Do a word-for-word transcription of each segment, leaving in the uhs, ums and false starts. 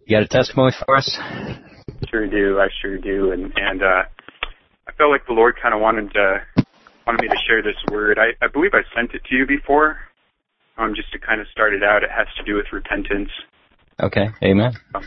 You got a testimony for us? Sure do. I sure do. And and uh, I felt like the Lord kind of wanted to, wanted me to share this word. I, I believe I sent it to you before, um, just to kind of start it out. It has to do with repentance. Okay. Amen. Um,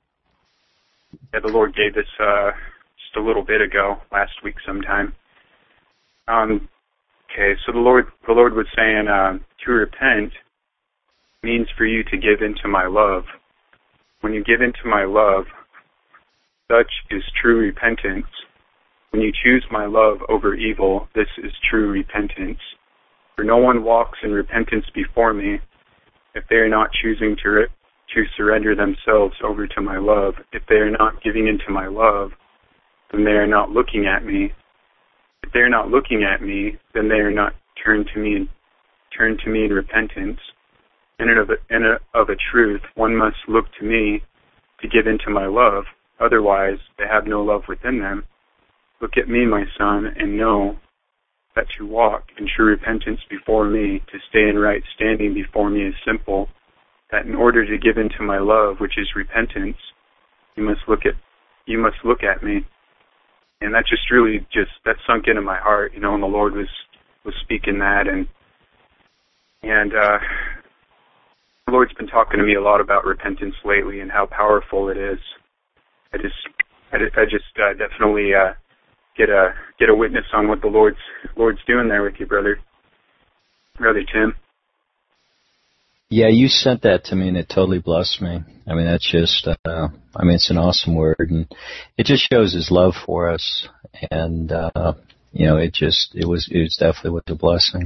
yeah, the Lord gave this uh, just a little bit ago, last week sometime. Um, okay, so the Lord the Lord was saying uh, to repent means for you to give into my love. When you give into my love, such is true repentance. When you choose my love over evil, this is true repentance. For no one walks in repentance before me if they are not choosing to re- to surrender themselves over to my love. If they are not giving into my love, then they are not looking at me. If they are not looking at me, then they are not turned to me, turned to me in repentance. In and of a, in a, of a truth, one must look to me to give into my love. Otherwise, they have no love within them. Look at me, my son, and know that to walk in true repentance before me, to stay in right standing before me is simple. That in order to give into my love, which is repentance, you must look at you must look at me. And that just really just that sunk into my heart, you know, and the Lord was was speaking that, and and uh, the Lord's been talking to me a lot about repentance lately and how powerful it is. I just I, I just uh, definitely uh, get a get a witness on what the Lord's Lord's doing there with you, brother, brother Tim. Yeah, you sent that to me, and it totally blessed me. I mean, that's just, uh, I mean, it's an awesome word, and it just shows His love for us, and, uh, you know, it just, it was, it was definitely with the blessing.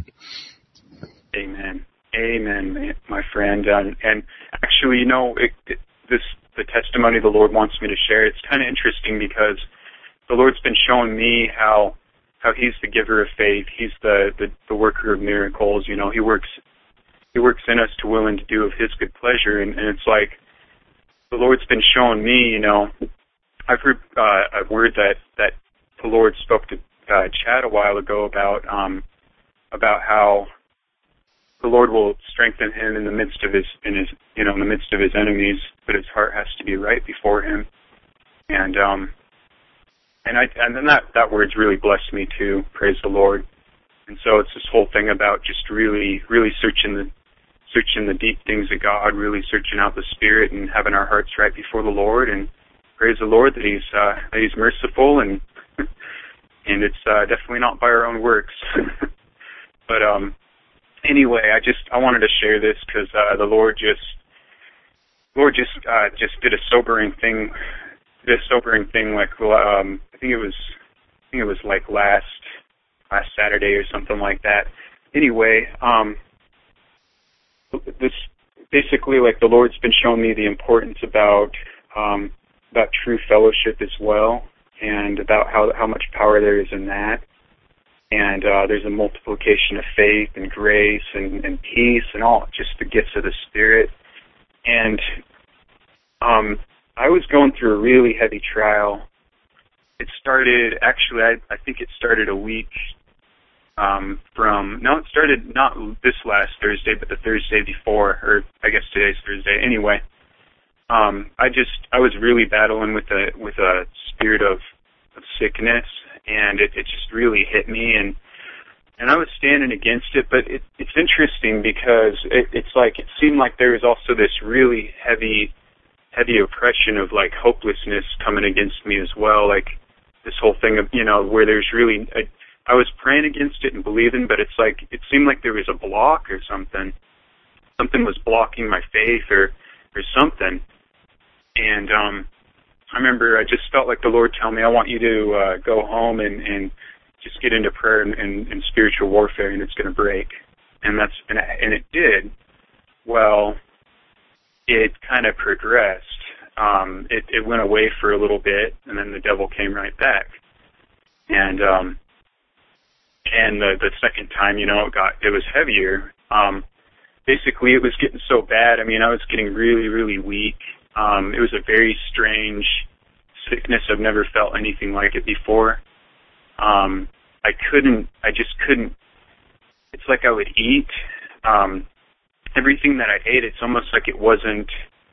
Amen. Amen, my friend. And, and actually, you know, it, it, this, the testimony the Lord wants me to share, it's kind of interesting because the Lord's been showing me how, how He's the giver of faith. He's the, the, the worker of miracles. You know, He works He works in us to will and to do of His good pleasure, and, and it's like the Lord's been showing me, you know, I've heard uh, a word that, that the Lord spoke to uh, Chad a while ago about um, about how the Lord will strengthen him in the midst of his in his you know in the midst of his enemies, but his heart has to be right before Him, and um, and I and then that that word's really blessed me too. Praise the Lord. And so it's this whole thing about just really, really searching the searching the deep things of God, really searching out the Spirit and having our hearts right before the Lord. And praise the Lord that He's uh, that He's merciful, and and it's uh, definitely not by our own works. But um, anyway, I just I wanted to share this because uh, the Lord just Lord just uh, just did a sobering thing, did a sobering thing like um, I think it was I think it was like last. last Saturday or something like that. Anyway, um, this basically, like the Lord's been showing me the importance about um, about true fellowship as well, and about how how much power there is in that. And uh, there's a multiplication of faith and grace and, and peace and all, just the gifts of the Spirit. And um, I was going through a really heavy trial. It started, actually, I, I think it started a week um, from, no, it started not this last Thursday, but the Thursday before, or I guess today's Thursday. Anyway, um, I just, I was really battling with a, with a spirit of, of sickness, and it, it just really hit me, and and I was standing against it, but it, it's interesting because it, it's like, it seemed like there was also this really heavy, heavy oppression of, like, hopelessness coming against me as well, like, this whole thing of, you know, where there's really, a, I was praying against it and believing, but it's like, it seemed like there was a block or something. Something was blocking my faith or, or something. And um, I remember I just felt like the Lord tell me, I want you to uh, go home and, and just get into prayer and, and, and spiritual warfare, and it's going to break. And that's and, and it did. Well, it kind of progressed. Um, it, it went away for a little bit, and then the devil came right back. And um, and the, the second time, you know, it got it was heavier. Um, basically, it was getting so bad. I mean, I was getting really, really weak. Um, it was a very strange sickness. I've never felt anything like it before. Um, I couldn't. I just couldn't. It's like I would eat um, everything that I ate. It's almost like it wasn't.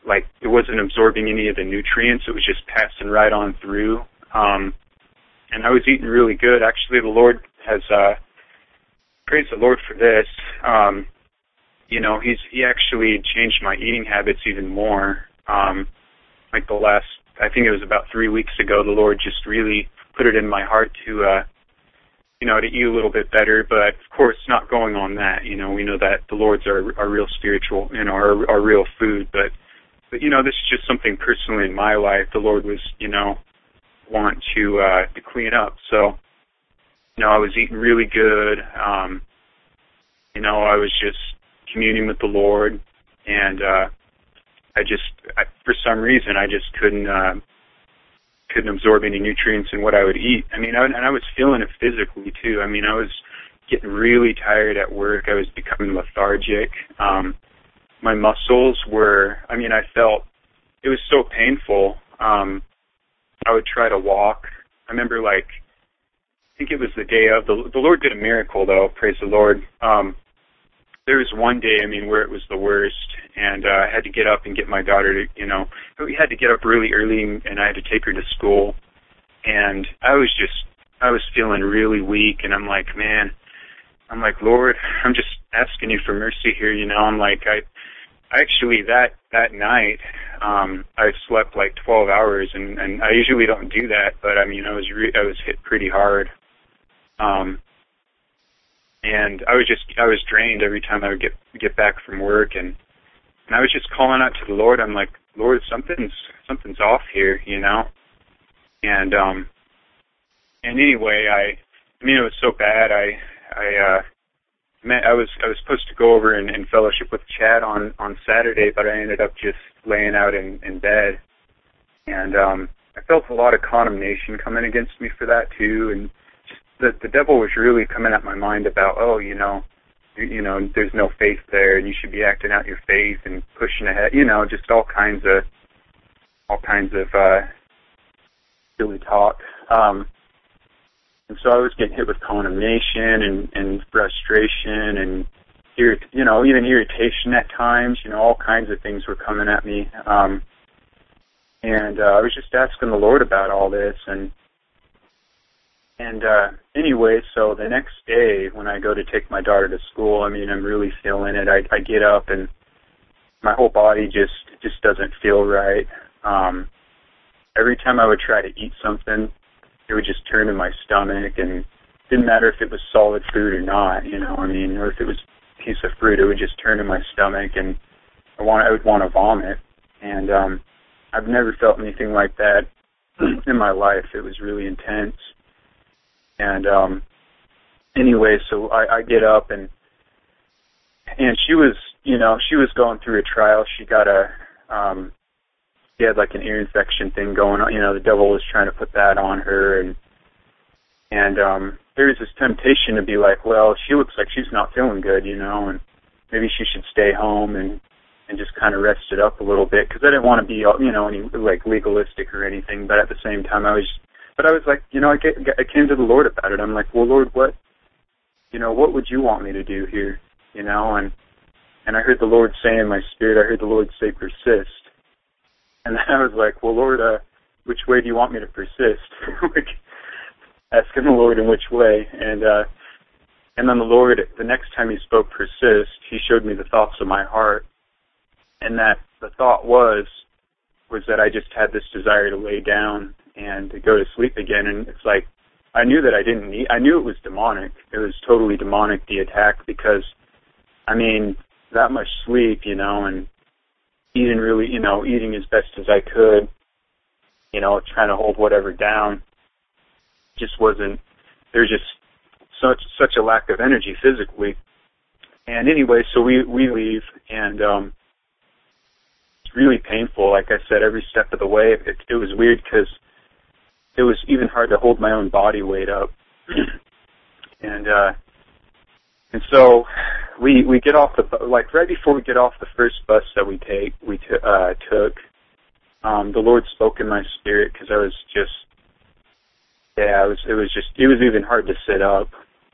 like it wasn't absorbing any of the nutrients. It was just passing right on through. Um, and I was eating really good. Actually, the Lord has, uh, praise the Lord for this. Um, you know, he's, he actually changed my eating habits even more. Um, like the last, I think it was about three weeks ago, the Lord just really put it in my heart to, uh, you know, to eat a little bit better, but of course not going on that. You know, we know that the Lord's our, our real spiritual, you know, our, our real food, but, but, you know, this is just something personally in my life. The Lord was, you know, want to, uh, to clean up. So, you know, I was eating really good. Um, you know, I was just communing with the Lord, and, uh, I just, I, for some reason, I just couldn't, uh, couldn't absorb any nutrients in what I would eat. I mean, I, and I was feeling it physically too. I mean, I was getting really tired at work. I was becoming lethargic. Um, my muscles were, I mean, I felt, it was so painful. Um, I would try to walk. I remember, like, I think it was the day of, the, the Lord did a miracle though, praise the Lord. Um, there was one day, I mean, where it was the worst, and uh, I had to get up and get my daughter to, you know, we had to get up really early, and I had to take her to school, and I was just, I was feeling really weak, and I'm like, man, I'm like, Lord, I'm just asking you for mercy here, you know. I'm like, I, actually that that night, um, I slept like twelve hours, and, and I usually don't do that, but I mean, I was re- I was hit pretty hard, um, and I was just I was drained every time I would get get back from work, and and I was just calling out to the Lord. I'm like, Lord, something's something's off here, you know, and um, and anyway, I, I mean, it was so bad. I I uh. I was I was supposed to go over and, and fellowship with Chad on, on Saturday, but I ended up just laying out in, in bed, and um, I felt a lot of condemnation coming against me for that too, and just the the devil was really coming at my mind about, oh, you know, you, you know, there's no faith there, and you should be acting out your faith and pushing ahead, you know, just all kinds of all kinds of uh, silly talk. Um, And so I was getting hit with condemnation and, and frustration and, irrit- you know, even irritation at times. You know, all kinds of things were coming at me. Um, and uh, I was just asking the Lord about all this. And and uh, anyway, so the next day when I go to take my daughter to school, I mean, I'm really feeling it. I, I get up and my whole body just, just doesn't feel right. Um, every time I would try to eat something, it would just turn in my stomach, and it didn't matter if it was solid food or not, you know, I mean, or if it was a piece of fruit, it would just turn in my stomach, and I want, I would want to vomit, and um, I've never felt anything like that in my life. It was really intense, and um, anyway, so I, I get up, and and she was, you know, she was going through a trial. She got a, um, she had like an ear infection thing going on. You know, the devil was trying to put that on her, and and um, there was this temptation to be like, well, she looks like she's not feeling good, you know, and maybe she should stay home and and just kind of rest it up a little bit, because I didn't want to be, you know, any like legalistic or anything, but at the same time, I was, but I was like, you know, I, get, I came to the Lord about it. I'm like, well, Lord, what, you know, what would you want me to do here, you know, and and I heard the Lord say in my spirit, I heard the Lord say, persist. And I was like, well, Lord, uh, which way do you want me to persist? Like, asking the Lord in which way. And uh, and then the Lord, the next time he spoke persist, he showed me the thoughts of my heart. And that the thought was, was that I just had this desire to lay down and to go to sleep again. And it's like, I knew that I didn't need, I knew it was demonic. It was totally demonic, the attack, because, I mean, that much sleep, you know, and eating really, you know, eating as best as I could, you know, trying to hold whatever down, just wasn't, there's just such such a lack of energy physically. And anyway, so we, we leave, and um, it's really painful. Like I said, every step of the way, it, it was weird because it was even hard to hold my own body weight up. and uh, and so we we get off the, like right before we get off the first bus that we take, we t- uh, took, um, the Lord spoke in my spirit, because I was just, yeah, it was, it was just, it was even hard to sit up.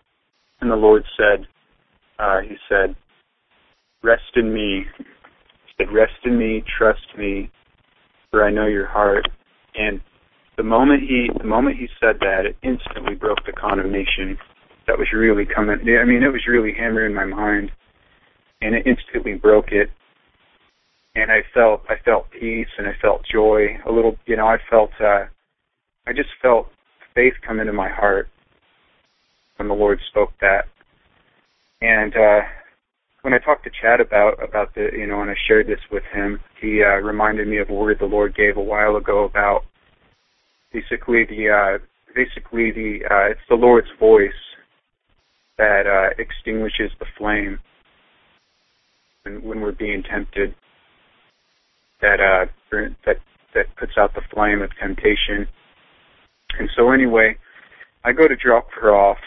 And the Lord said, uh, he said, rest in me. said, "Rest in me, trust me, for I know your heart." And the moment he, the moment he said that, it instantly broke the condemnation that was really coming. I mean, it was really hammering my mind, and it instantly broke it. And I felt, I felt peace, and I felt joy. A little, you know, I felt, uh, I just felt faith come into my heart when the Lord spoke that. And uh, when I talked to Chad about about the, you know, and I shared this with him, he uh, reminded me of a word the Lord gave a while ago about basically the, uh, basically the, uh, it's the Lord's voice that uh, extinguishes the flame when, when we're being tempted. That uh, that that puts out the flame of temptation. And so anyway, I go to drop her off,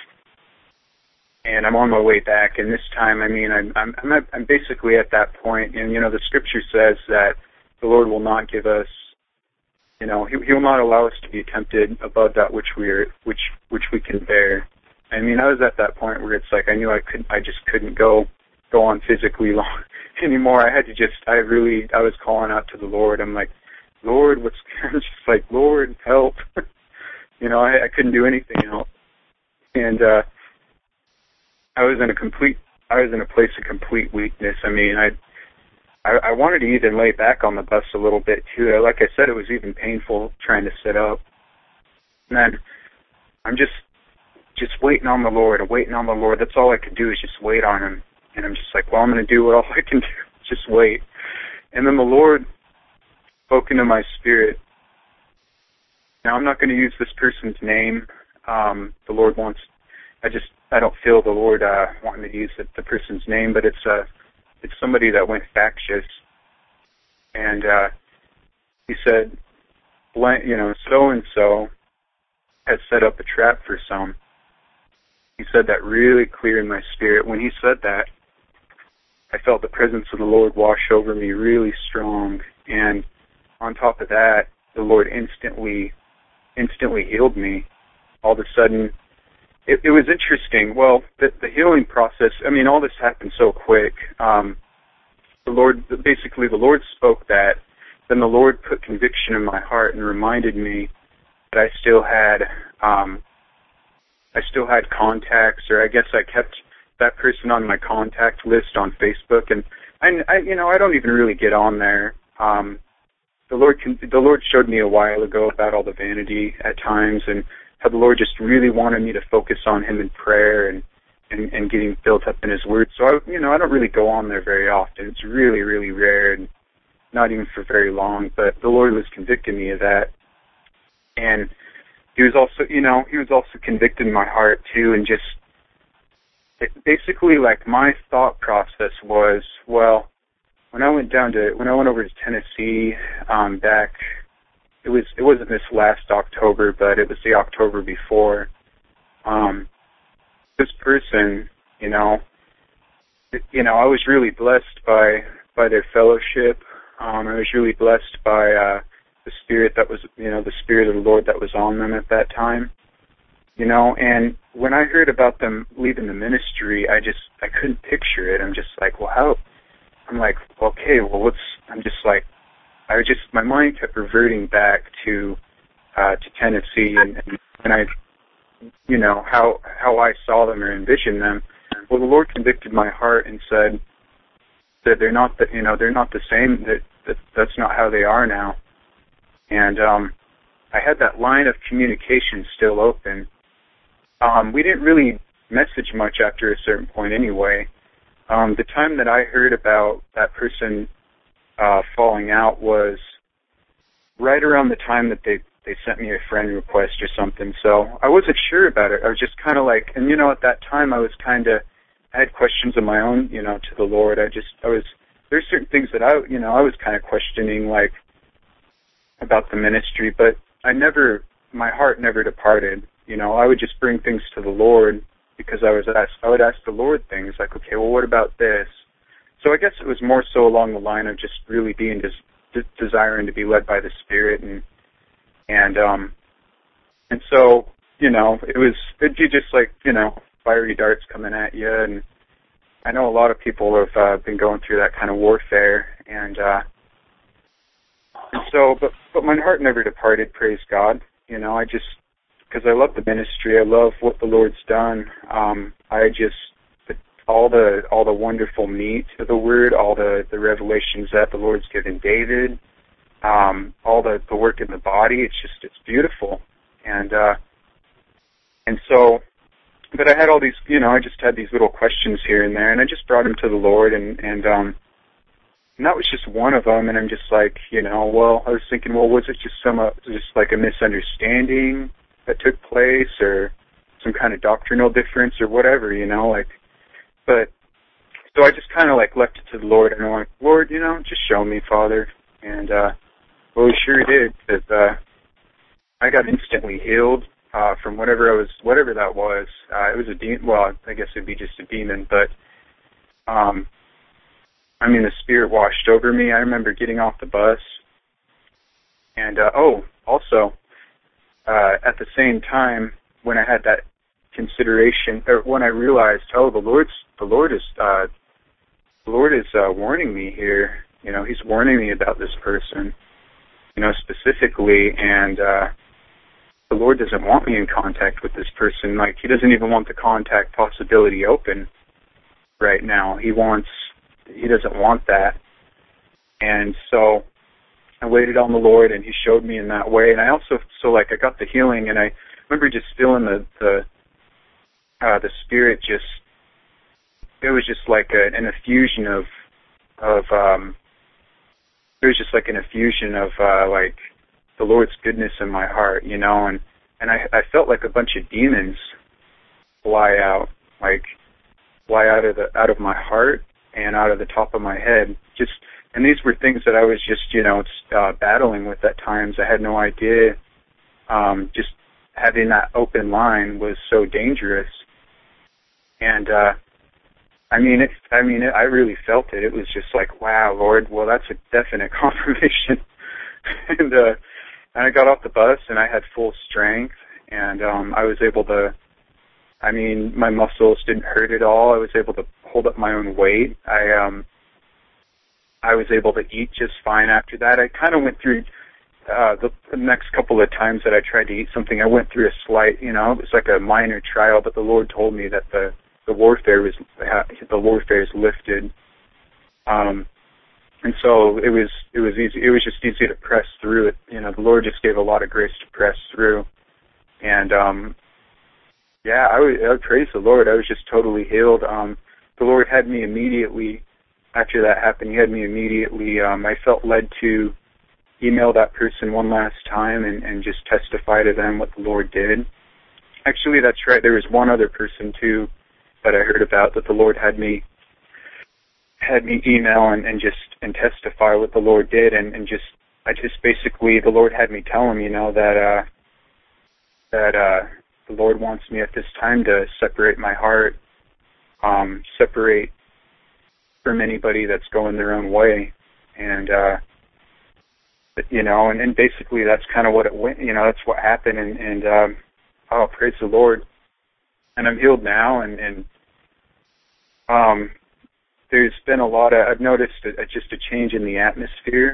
and I'm on my way back. And this time, I mean, I'm I'm I'm, at, I'm basically at that point. And you know, the Scripture says that the Lord will not give us, you know, He, he will not allow us to be tempted above that which we are, which which we can bear. I mean, I was at that point where it's like I knew I couldn't, I just couldn't go go on physically long anymore. I had to just, I really, I was calling out to the Lord. I'm like, Lord, what's, I'm just like, Lord, help. you know, I, I couldn't do anything else. And uh, I was in a complete, I was in a place of complete weakness. I mean, I, I, I wanted to even lay back on the bus a little bit too. Like I said, it was even painful trying to sit up. And then I'm just, just waiting on the Lord, and waiting on the Lord. That's all I could do is just wait on Him. And I'm just like, well, I'm going to do what all I can do. Just wait. And then the Lord spoke into my spirit. Now, I'm not going to use this person's name. Um, the Lord wants, I just, I don't feel the Lord uh, wanting me to use the, the person's name, but it's uh, it's somebody that went factious. And uh, he said, you know, so-and-so has set up a trap for some. He said that really clear in my spirit. When he said that, I felt the presence of the Lord wash over me really strong. And on top of that, the Lord instantly, instantly healed me. All of a sudden, it, it was interesting. Well, the, the healing process, I mean, all this happened so quick. Um, the Lord, basically the Lord spoke that. Then the Lord put conviction in my heart and reminded me that I still had, um, I still had contacts, or I guess I kept that person on my contact list on Facebook, and I, I you know, I don't even really get on there. Um, the Lord, can, the Lord showed me a while ago about all the vanity at times, and how the Lord just really wanted me to focus on Him in prayer and, and, and getting built up in His Word. So I, you know, I don't really go on there very often. It's really, really rare, and not even for very long. But the Lord was convicting me of that, and He was also, you know, He was also convicting my heart too, and just. It basically, like, my thought process was, well, when I went down to, when I went over to Tennessee, um, back, it was, it wasn't this last October, but it was the October before, um, this person, you know, it, you know, I was really blessed by, by their fellowship. Um, I was really blessed by, uh, the spirit that was, you know, the spirit of the Lord that was on them at that time. You know, and when I heard about them leaving the ministry, I just, I couldn't picture it. I'm just like, well, how? I'm like, okay, well, what's, I'm just like, I just, my mind kept reverting back to, uh, to Tennessee, and, and, and I, you know, how, how I saw them or envisioned them. Well, the Lord convicted my heart and said that they're not the, you know, they're not the same, that, that that's not how they are now. And, um, I had that line of communication still open. Um, we didn't really message much after a certain point anyway. Um, the time that I heard about that person uh, falling out was right around the time that they, they sent me a friend request or something. So I wasn't sure about it. I was just kind of like, and you know, at that time I was kind of, I had questions of my own, you know, to the Lord. I just, I was, there's certain things that I, you know, I was kind of questioning, like, about the ministry, but I never, my heart never departed. You know, I would just bring things to the Lord because I was asked, I would ask the Lord things like, okay, well, what about this? So I guess it was more so along the line of just really being des- de- desiring to be led by the Spirit, and and um and so, you know, it was it'd be just like, you know, fiery darts coming at you, and I know a lot of people have uh, been going through that kind of warfare, and uh, so, but but my heart never departed. Praise God. You know, I just because I love the ministry, I love what the Lord's done. Um, I just all the all the wonderful meat of the Word, all the, the revelations that the Lord's given David, um, all the, the work in the body. It's just it's beautiful, and uh, and so. But I had all these, you know, I just had these little questions here and there, and I just brought them to the Lord, and and um, and that was just one of them. And I'm just like, you know, well, I was thinking, well, was it just some, uh, just like a misunderstanding that took place, or some kind of doctrinal difference, or whatever, you know, like. But so I just kind of like left it to the Lord, and I'm like, Lord, you know, just show me, Father, and uh, well, He sure did, because uh, I got instantly healed. Uh, from whatever I was, whatever that was, uh, it was a demon. Well, I guess it'd be just a demon, but um, I mean, the Spirit washed over me. I remember getting off the bus, and uh, oh, also uh, at the same time when I had that consideration, or when I realized, oh, the Lord's, the Lord is, uh, the Lord is uh, warning me here. You know, He's warning me about this person, you know, specifically, and. Uh, The Lord doesn't want me in contact with this person. Like, He doesn't even want the contact possibility open right now. He wants, He doesn't want that. And so I waited on the Lord, and He showed me in that way. And I also, so like, I got the healing, and I remember just feeling the the, uh, the Spirit just, it was just like a, an effusion of, of, um, it was just like an effusion of, uh, like, the Lord's goodness in my heart, you know, and, and I, I felt like a bunch of demons fly out, like fly out of the out of my heart and out of the top of my head. Just, and these were things that I was just, you know, uh, battling with at times. I had no idea. Um, just having that open line was so dangerous, and uh, I mean, it. I mean, it, I really felt it. It was just like, wow, Lord. Well, that's a definite confirmation, and. uh And I got off the bus, and I had full strength, and um, I was able to, I mean, my muscles didn't hurt at all. I was able to hold up my own weight. I um, I was able to eat just fine after that. I kind of went through, uh, the, the next couple of times that I tried to eat something, I went through a slight, you know, it was like a minor trial, but the Lord told me that the, the warfare was, uh, the warfare is lifted. Um And so it was it was easy. It was just easy to press through it. You know, the Lord just gave a lot of grace to press through. And, um, yeah, I would, I would praise the Lord. I was just totally healed. Um, the Lord had me immediately, after that happened, He had me immediately, um, I felt led to email that person one last time and, and just testify to them what the Lord did. Actually, that's right. There was one other person, too, that I heard about that the Lord had me had me email and, and just and testify what the Lord did, and, and just I just basically the Lord had me tell him, you know, that uh, that uh, the Lord wants me at this time to separate my heart, um, separate from anybody that's going their own way, and uh, you know, and, and basically that's kind of what it went. You know, that's what happened, and, and um, oh, praise the Lord, and I'm healed now, and and um. There's been a lot of, I've noticed a, a, just a change in the atmosphere.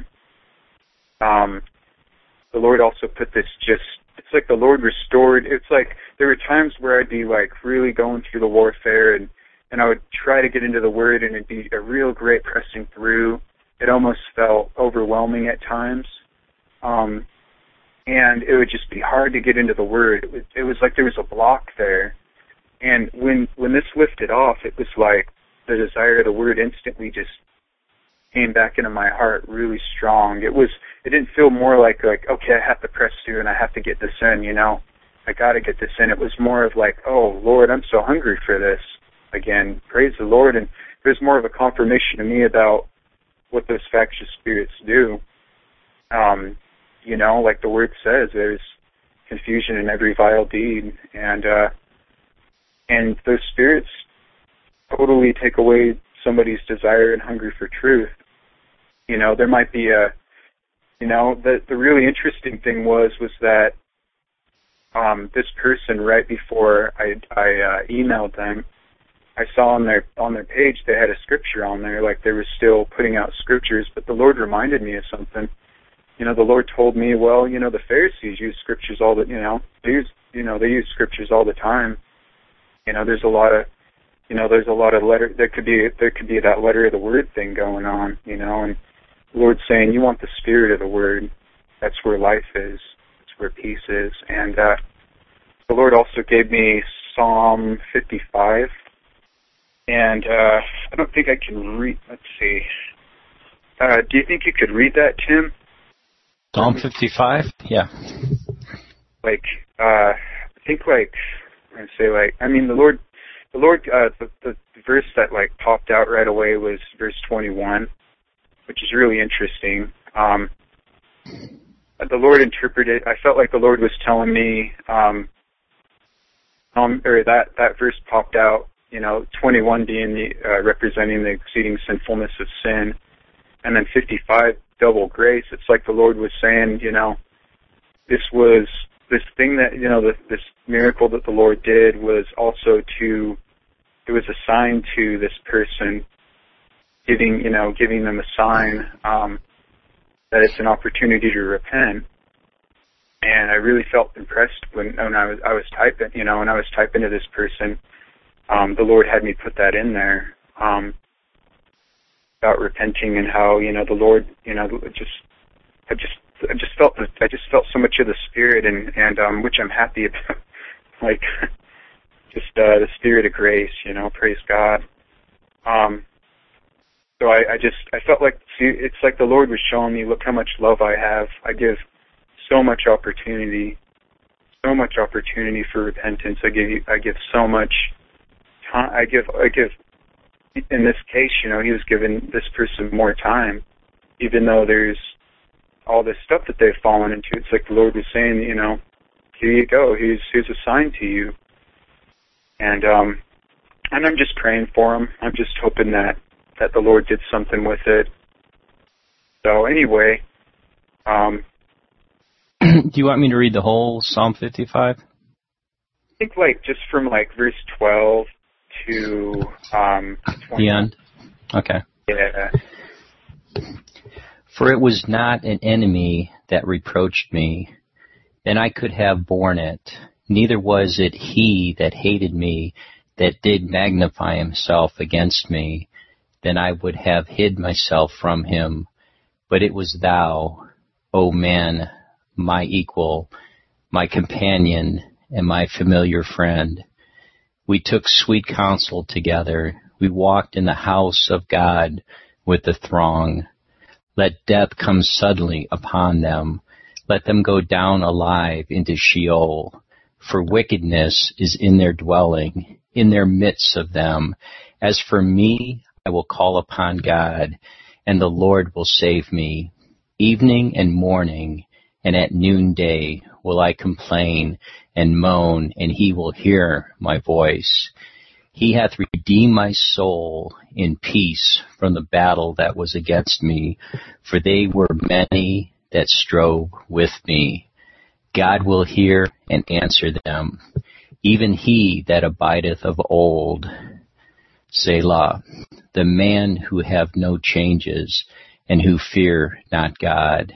Um, the Lord also put this just, it's like the Lord restored, it's like there were times where I'd be like really going through the warfare, and, and I would try to get into the Word, and it'd be a real great pressing through. It almost felt overwhelming at times. Um, and it would just be hard to get into the Word. It was, it was like there was a block there. And when, when this lifted off, it was like, the desire of the Word instantly just came back into my heart really strong. It was, it didn't feel more like, like, okay, I have to press through and I have to get this in, you know, I got to get this in. It was more of like, oh, Lord, I'm so hungry for this again. Praise the Lord. And there's more of a confirmation to me about what those factious spirits do. Um, you know, like the Word says, there's confusion in every vile deed. And, uh, and those spirits totally take away somebody's desire and hunger for truth. You know, there might be a, you know, the the really interesting thing was was that um, this person, right before I I uh, emailed them, I saw on their on their page they had a scripture on there, like they were still putting out scriptures. But the Lord reminded me of something. You know, the Lord told me, well, you know, the Pharisees use scriptures all the, you know, they use, you know, they use scriptures all the time. You know, there's a lot of, you know, there's a lot of letter. There could be there could be that letter of the word thing going on. You know, and the Lord's saying, you want the spirit of the word. That's where life is. That's where peace is. And uh, the Lord also gave me Psalm fifty-five. And uh, I don't think I can read. Let's see. Uh, do you think you could read that, Tim? Psalm fifty-five? Yeah. Like, uh, I think like, I'm going to say like, I mean, the Lord, the Lord, uh, the, the verse that like popped out right away was verse twenty-one, which is really interesting. Um, the Lord interpreted, I felt like the Lord was telling me, um, um, or that, that verse popped out, you know, twenty-one being the, uh, representing the exceeding sinfulness of sin, and then fifty-five, double grace. It's like the Lord was saying, you know, this was, this thing that, you know, this, this miracle that the Lord did was also to, it was a sign to this person, giving, you know, giving them a sign, um, that it's an opportunity to repent. And I really felt impressed when, when I was, I was typing, you know, when I was typing to this person, um, the Lord had me put that in there, um, about repenting and how, you know, the Lord, you know, just, I just, I just felt, I just felt so much of the Spirit, and, and, um, which I'm happy about, like, just, uh, the Spirit of grace, you know, praise God. Um, so I, I just, I felt like, see, it's like the Lord was showing me, look how much love I have. I give so much opportunity, so much opportunity for repentance. I give, I give so much time, I give, I give, in this case, you know, he was giving this person more time, even though there's all this stuff that they've fallen into. It's like the Lord was saying, you know, here you go. Here's here's a sign to you. And um, and I'm just praying for him. I'm just hoping that, that the Lord did something with it. So anyway, um, do you want me to read the whole Psalm fifty-five? I think like just from like verse twelve to um, the end. Okay. Yeah. For it was not an enemy that reproached me, then I could have borne it. Neither was it he that hated me, that did magnify himself against me, then I would have hid myself from him. But it was thou, O man, my equal, my companion, and my familiar friend. We took sweet counsel together. We walked in the house of God with the throng. Let death come suddenly upon them. Let them go down alive into Sheol. For wickedness is in their dwelling, in their midst of them. As for me, I will call upon God, and the Lord will save me. Evening and morning, and at noonday will I complain and moan, and he will hear my voice. He hath redeemed my soul in peace from the battle that was against me, for they were many that strove with me. God will hear and answer them, even he that abideth of old. Selah, the man who have no changes, and who fear not God.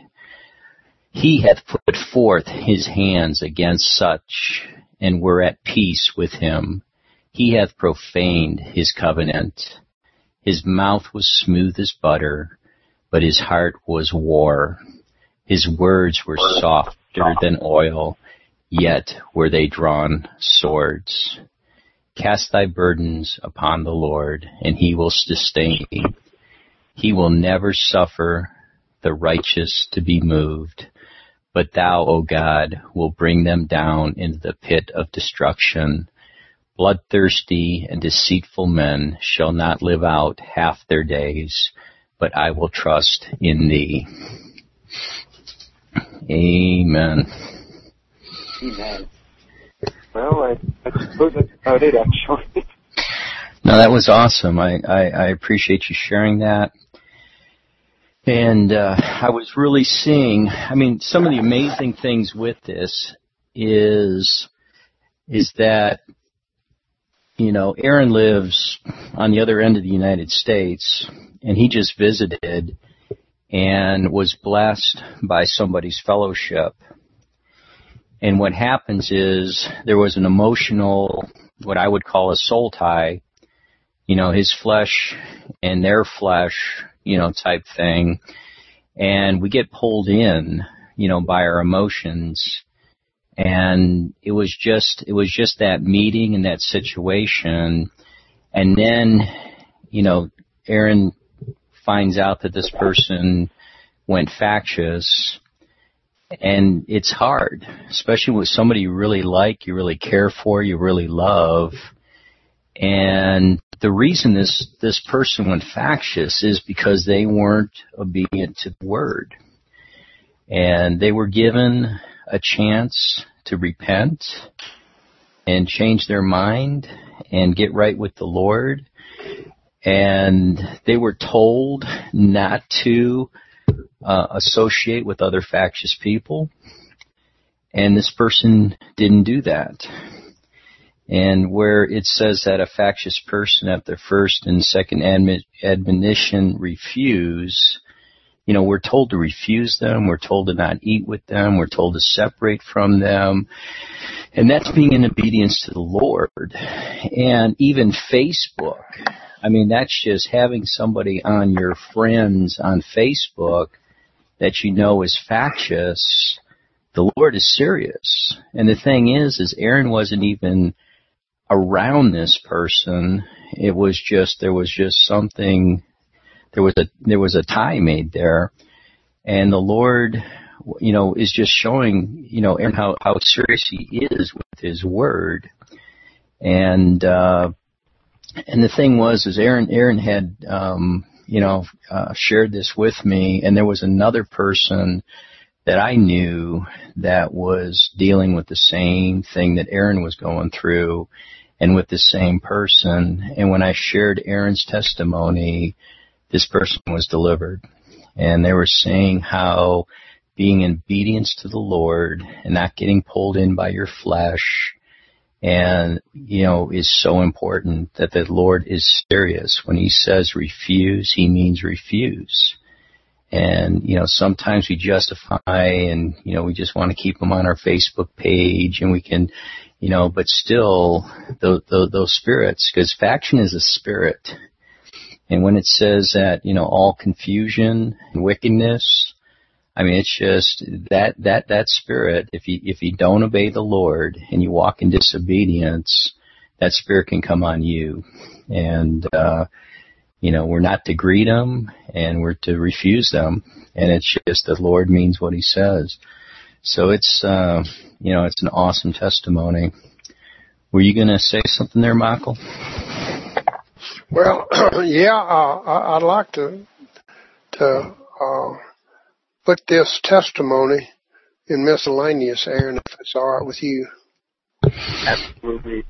He hath put forth his hands against such, and were at peace with him. He hath profaned his covenant. His mouth was smooth as butter, but his heart was war. His words were softer than oil, yet were they drawn swords. Cast thy burdens upon the Lord, and he will sustain thee. He will never suffer the righteous to be moved, but thou, O God, will bring them down into the pit of destruction. Bloodthirsty and deceitful men shall not live out half their days, but I will trust in thee. Amen. Amen. Well, I, I suppose that's about it, actually. No, that was awesome. I, I, I appreciate you sharing that. And uh, I was really seeing, I mean, some of the amazing things with this is is that you know, Aaron lives on the other end of the United States, and he just visited and was blessed by somebody's fellowship. And what happens is there was an emotional, what I would call a soul tie, you know, his flesh and their flesh, you know, type thing. And we get pulled in, you know, by our emotions. And it was just, it was just that meeting and that situation. And then, you know, Aaron finds out that this person went factious. And it's hard, especially with somebody you really like, you really care for, you really love. And the reason this, this person went factious is because they weren't obedient to the word. And they were given a chance to repent and change their mind and get right with the Lord. And they were told not to uh, associate with other factious people. And this person didn't do that. And where it says that a factious person at their first and second admi- admonition refuse, you know, we're told to refuse them. We're told to not eat with them. We're told to separate from them. And that's being in obedience to the Lord. And even Facebook, I mean, that's just having somebody on your friends on Facebook that you know is factious. The Lord is serious. And the thing is, is Aaron wasn't even around this person. It was just, there was just something, there was a, there was a tie made there. And the Lord, you know, is just showing, you know, Aaron how, how serious he is with his word. And, uh, and the thing was, is Aaron, Aaron had, um, you know, uh, shared this with me, and there was another person that I knew that was dealing with the same thing that Aaron was going through, and with the same person. And when I shared Aaron's testimony, this person was delivered. And they were saying how being in obedience to the Lord and not getting pulled in by your flesh and, you know, is so important, that the Lord is serious. When he says refuse, he means refuse. And, you know, sometimes we justify and, you know, we just want to keep them on our Facebook page, and we can, you know, but still those, those spirits, because faction is a spirit. And when it says that, you know, all confusion and wickedness, I mean, it's just that, that, that spirit, if you, if you don't obey the Lord and you walk in disobedience, that spirit can come on you. And, uh, you know, we're not to greet them and we're to refuse them. And it's just the Lord means what he says. So it's, uh, you know, it's an awesome testimony. Were you going to say something there, Michael? Well, yeah, uh, I'd like to, to, uh, put this testimony in miscellaneous, Aaron, if it's all right with you. Absolutely.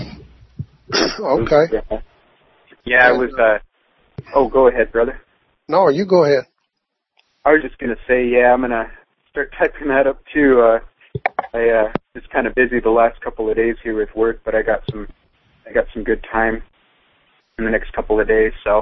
Okay. Yeah, yeah it was, uh, oh, go ahead, brother. No, you go ahead. I was just going to say, yeah, I'm going to start typing that up too. Uh, I, uh, was kind of busy the last couple of days here with work, but I got some, I got some good time in the next couple of days, so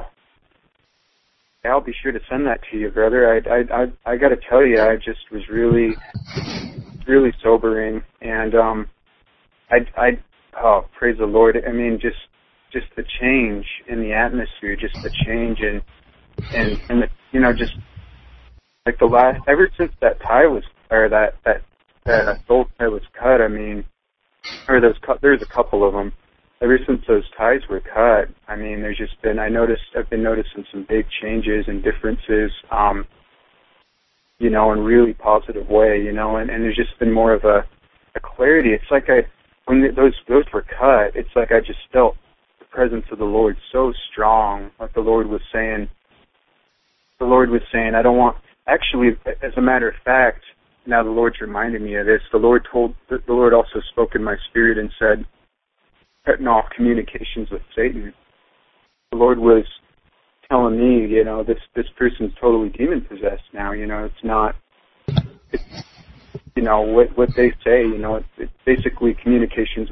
yeah, I'll be sure to send that to you, brother. I, I, I, I got to tell you, I just was really, really sobering, and um, I, I, oh, praise the Lord. I mean, just, just the change in the atmosphere, just the change in, and, and the, you know, just like the last, ever since that tie was, or that, that, that soul tie was cut. I mean, or those, there's a couple of them. Ever since those ties were cut, I mean, there's just been, I noticed, I've been noticing some big changes and differences, um, you know, in a really positive way, you know, and, and there's just been more of a, a clarity. It's like I, when those, those were cut, it's like I just felt the presence of the Lord so strong. Like the Lord was saying, the Lord was saying, I don't want, actually, as a matter of fact, now the Lord's reminded me of this, the Lord told, the Lord also spoke in my spirit and said, cutting off communications with Satan. The Lord was telling me, you know, this this person's totally demon possessed now. You know, it's not, it's, you know, what what they say. You know, it's, it's basically communications with, with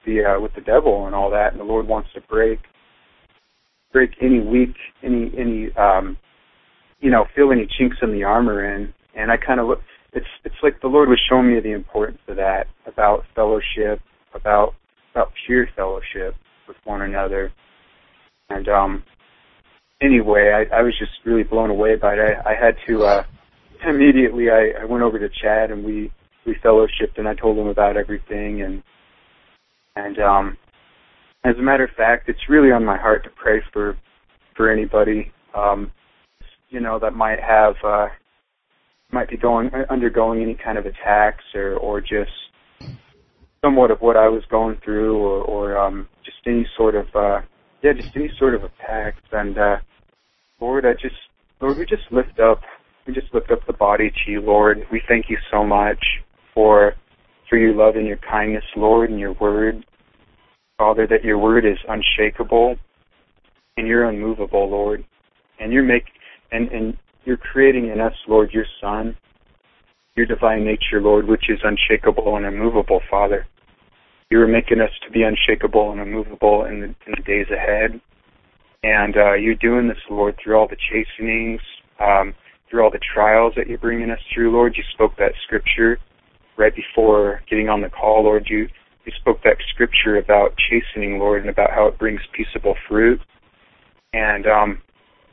the uh, with the devil and all that, and the Lord wants to break break any weak, any any um, you know, fill any chinks in the armor in. And I kind of look. It's it's like the Lord was showing me the importance of that, about fellowship, about about pure fellowship with one another. And um, anyway, I, I was just really blown away by it. I, I had to uh, immediately. I, I went over to Chad and we, we fellowshipped, and I told him about everything. And and um, as a matter of fact, it's really on my heart to pray for for anybody um, you know that might have uh, might be going undergoing any kind of attacks or or just somewhat of what I was going through, or, or um, just any sort of uh, yeah, just any sort of attacks. And uh, Lord, I just Lord, we just lift up, we just lift up the body to you, Lord. We thank you so much for for your love and your kindness, Lord, and your word, Father. That your word is unshakable and you're unmovable, Lord, and you're make and and you're creating in us, Lord, your Son, your divine nature, Lord, which is unshakable and immovable, Father. You are making us to be unshakable and immovable in the, in the days ahead. And uh, you're doing this, Lord, through all the chastenings, um, through all the trials that you're bringing us through, Lord. You spoke that scripture right before getting on the call, Lord. You, you spoke that scripture about chastening, Lord, and about how it brings peaceable fruit. And um,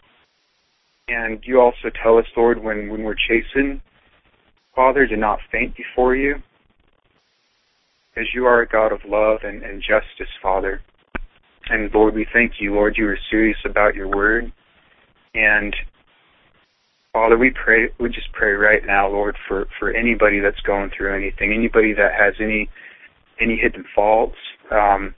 and you also tell us, Lord, when, when we're chastened, Father, to not faint before you, because you are a God of love and, and justice, Father. And Lord, we thank you, Lord, you are serious about your word. And Father, we pray, we just pray right now, Lord, for, for anybody that's going through anything, anybody that has any any hidden faults um,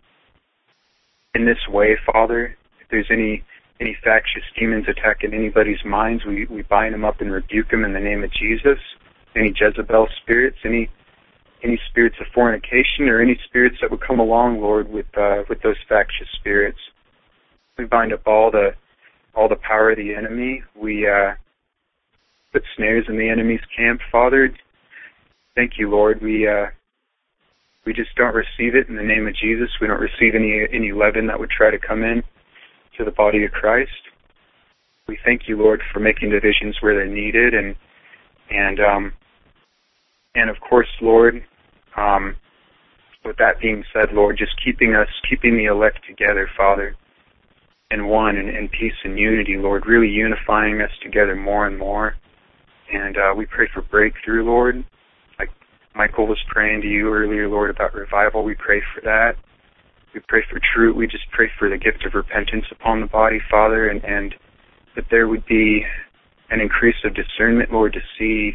in this way, Father. If there's any any factious demons attacking anybody's minds, we, we bind them up and rebuke them in the name of Jesus. Any Jezebel spirits, any any spirits of fornication, or any spirits that would come along, Lord, with uh, with those factious spirits. We bind up all the all the power of the enemy. We uh, put snares in the enemy's camp, Father. Thank you, Lord. We uh, we just don't receive it in the name of Jesus. We don't receive any any leaven that would try to come in to the body of Christ. We thank you, Lord, for making divisions where they're needed, and and um, and of course, Lord, um, with that being said, Lord, just keeping us, keeping the elect together, Father, in one and in peace and unity, Lord, really unifying us together more and more. And uh, we pray for breakthrough, Lord. Like Michael was praying to you earlier, Lord, about revival. We pray for that. We pray for truth. We just pray for the gift of repentance upon the body, Father, and, and that there would be an increase of discernment, Lord, to see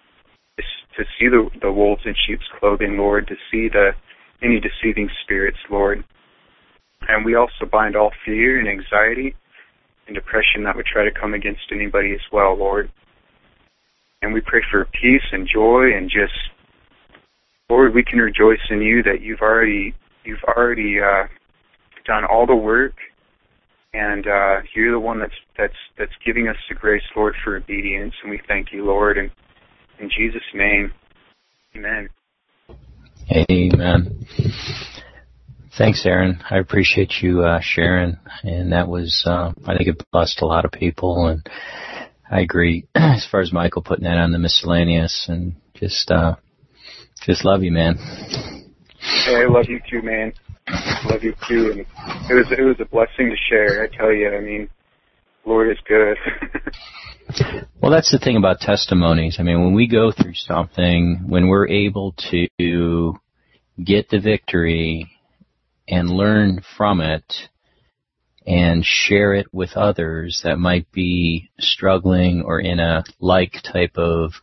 to see the, the wolves in sheep's clothing, Lord, to see the any deceiving spirits, Lord. And we also bind all fear and anxiety and depression that would try to come against anybody as well, Lord. And we pray for peace and joy, and just, Lord, we can rejoice in you that you've already you've already uh, done all the work, and uh, you're the one that's that's that's giving us the grace, Lord, for obedience. And we thank you, Lord, and in Jesus' name, amen. Amen. Thanks, Aaron. I appreciate you uh, sharing, and that was, uh, I think it blessed a lot of people, and I agree as far as Michael putting that on the miscellaneous, and just, uh, just love you, man. Hey, I love you too, man. Love you too, and it was it was a blessing to share. I tell you, I mean, Lord is good. Well, that's the thing about testimonies. I mean, when we go through something, when we're able to get the victory and learn from it and share it with others that might be struggling or in a like type of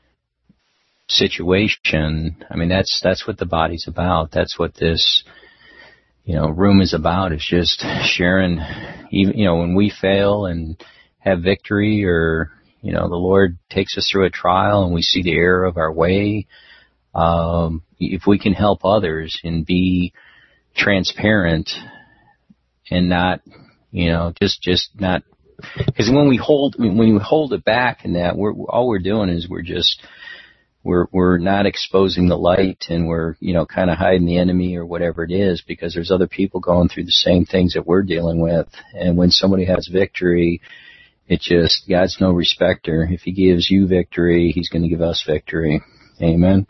situation, I mean, that's that's what the body's about. That's what this, you know, room is about. It's just sharing, even, you know, when we fail and have victory, or, you know, the Lord takes us through a trial and we see the error of our way, um, if we can help others and be transparent and not, you know, just, just not, because when we hold, when we hold it back and that, we're, all we're doing is we're just, we're we're not exposing the light, and we're, you know, kind of hiding the enemy or whatever it is, because there's other people going through the same things that we're dealing with. And when somebody has victory, it just, God's no respecter. If he gives you victory, he's going to give us victory. Amen.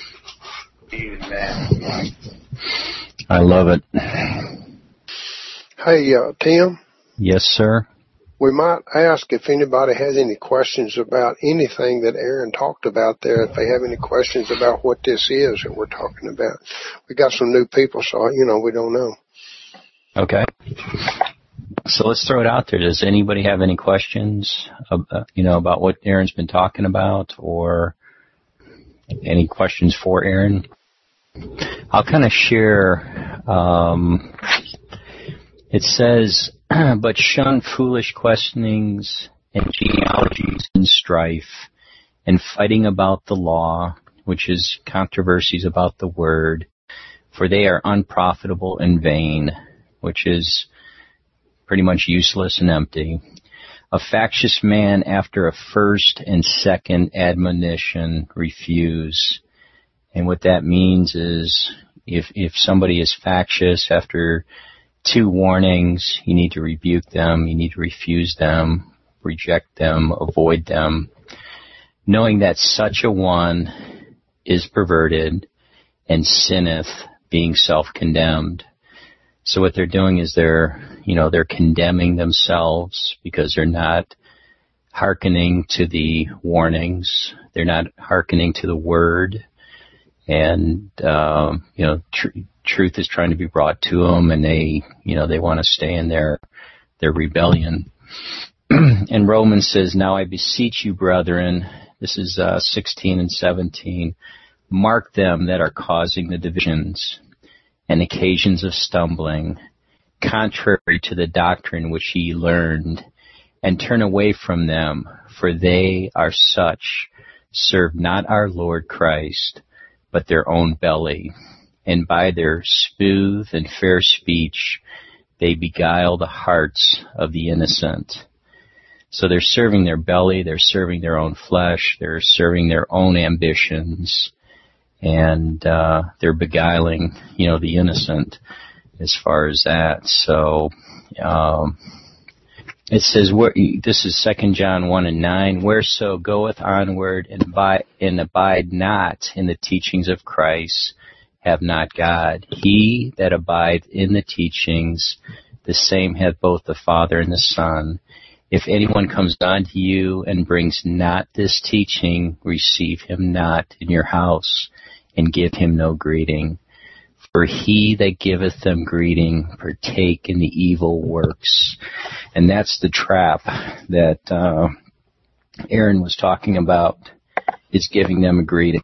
Amen. I love it. Hey, uh, Tim? Yes, sir? We might ask if anybody has any questions about anything that Aaron talked about there, if they have any questions about what this is that we're talking about. We got some new people, so, you know, we don't know. Okay. So let's throw it out there. Does anybody have any questions, about, you know, about what Aaron's been talking about, or any questions for Aaron? I'll kind of share, um, it says, but shun foolish questionings and genealogies and strife and fighting about the law, which is controversies about the word, for they are unprofitable and vain, which is pretty much useless and empty. A factious man after a first and second admonition refuse. And what that means is if if somebody is factious after two warnings, you need to rebuke them, you need to refuse them, reject them, avoid them, knowing that such a one is perverted and sinneth, being self-condemned. So what they're doing is they're, you know, they're condemning themselves because they're not hearkening to the warnings. They're not hearkening to the word. And, um, you know, tr- truth is trying to be brought to them, and they, you know, they want to stay in their, their rebellion. And Romans says, now I beseech you, brethren, this is, uh, sixteen and seventeen, mark them that are causing the divisions and occasions of stumbling, contrary to the doctrine which ye learned, and turn away from them, for they are such, serve not our Lord Christ, but their own belly, and by their smooth and fair speech they beguile the hearts of the innocent. So they're serving their belly, they're serving their own flesh, they're serving their own ambitions, and uh they're beguiling, you know, the innocent as far as that. So um it says, where, this is Second John one and nine, whereso goeth onward and, by, and abide not in the teachings of Christ, have not God. He that abideth in the teachings, the same hath both the Father and the Son. If anyone comes unto you and brings not this teaching, receive him not in your house, and give him no greeting. For he that giveth them greeting partake in the evil works. And that's the trap that uh, Aaron was talking about, is giving them a greeting.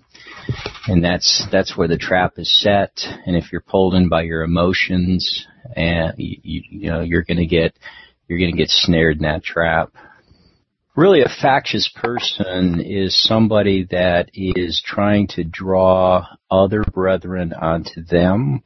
And that's that's where the trap is set. And if you're pulled in by your emotions, and you, you, you know, you're going to get you're going to get snared in that trap. Really, a factious person is somebody that is trying to draw other brethren onto them,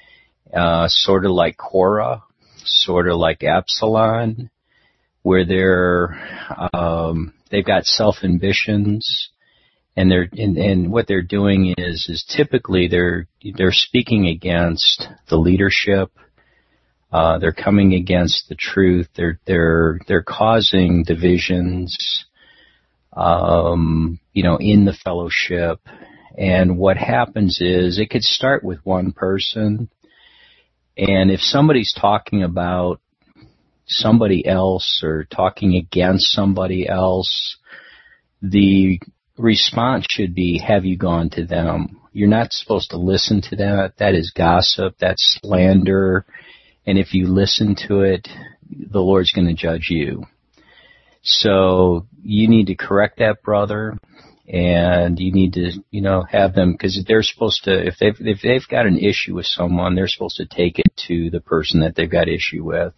uh, sort of like Korah, sort of like Absalom, where they're um, they've got self-ambitions, and they're and, and what they're doing is is typically they're they're speaking against the leadership. Uh, they're coming against the truth. They're they're they're causing divisions, um, you know, in the fellowship. And what happens is it could start with one person, and if somebody's talking about somebody else or talking against somebody else, the response should be, "Have you gone to them?" You're not supposed to listen to that. That is gossip. That's slander. And if you listen to it, the Lord's going to judge you. So you need to correct that brother, and you need to, you know, have them, because they're supposed to, if they've, if they've got an issue with someone, they're supposed to take it to the person that they've got issue with.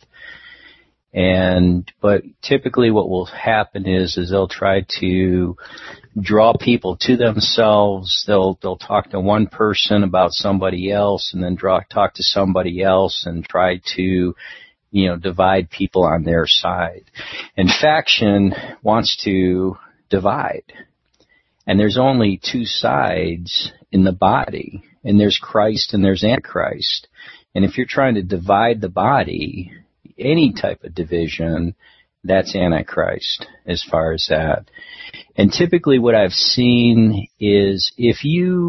And, but typically what will happen is, is they'll try to draw people to themselves. They'll, they'll talk to one person about somebody else, and then draw, talk to somebody else and try to, you know, divide people on their side. And faction wants to divide. And there's only two sides in the body, and there's Christ and there's Antichrist. And if you're trying to divide the body, any type of division, that's Antichrist as far as that. And typically what I've seen is if you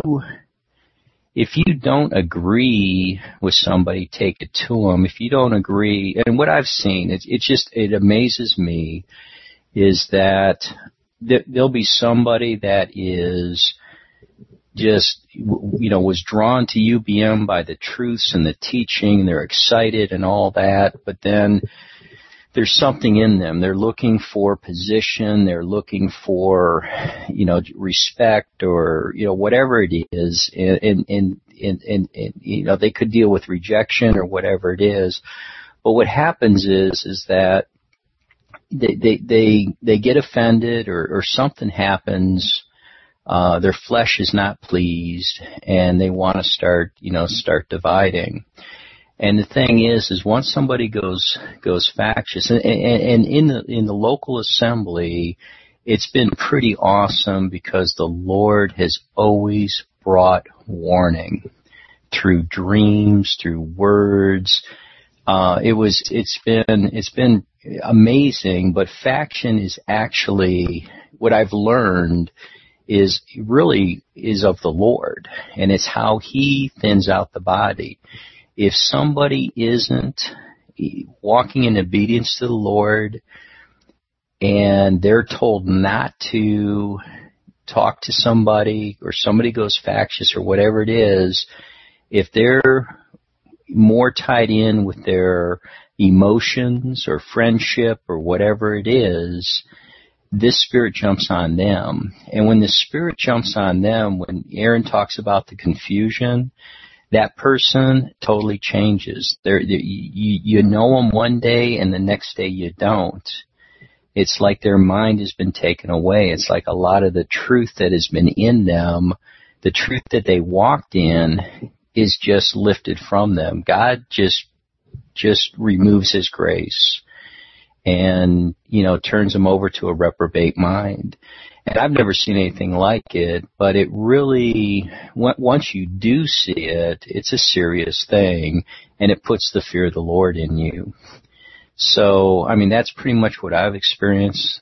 if you don't agree with somebody, take it to them. If you don't agree, and what I've seen, it, it just, it amazes me, is that th- there'll be somebody that is just, you know, was drawn to U B M by the truths and the teaching. They're excited and all that, but then there's something in them. They're looking for position. They're looking for, you know, respect or, you know, whatever it is. And, and, and, and, and, and you know, they could deal with rejection or whatever it is. But what happens is, is that they, they, they, they get offended or, or something happens. Uh, their flesh is not pleased and they want to start, you know, start dividing. And the thing is, is once somebody goes goes factious, and, and, and in the in the local assembly, it's been pretty awesome because the Lord has always brought warning through dreams, through words. Uh, it was it's been it's been amazing. But faction is actually what I've learned is really is of the Lord, and it's how He thins out the body. If somebody isn't walking in obedience to the Lord and they're told not to talk to somebody or somebody goes factious or whatever it is, if they're more tied in with their emotions or friendship or whatever it is, this spirit jumps on them. And when the spirit jumps on them, when Aaron talks about the confusion, that person totally changes. They're, they're, you, you know them one day and the next day you don't. It's like their mind has been taken away. It's like a lot of the truth that has been in them, the truth that they walked in, is just lifted from them. God just just removes His grace and, you know, turns them over to a reprobate mind. And I've never seen anything like it, but it really, once you do see it, it's a serious thing, and it puts the fear of the Lord in you. So, I mean, that's pretty much what I've experienced.